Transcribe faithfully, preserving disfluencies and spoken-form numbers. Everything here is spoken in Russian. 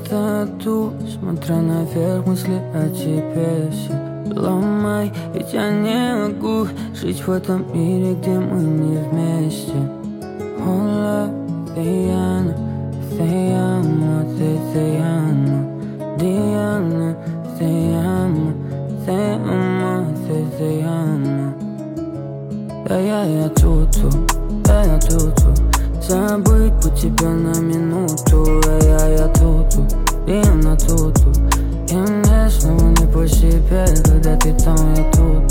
тату, смотря наверх, мысли о тебе все ломай. Ведь я не могу жить в этом мире, где мы не вместе. Hola, Diana, te amo, te, te amo. Diana, te amo, te amo, te, te amo. Да я, я тут, да я тут. Забыть бы тебя на минуту. Да я, я тут, именно тут. И мне снова не по себе, когда ты там, я тут.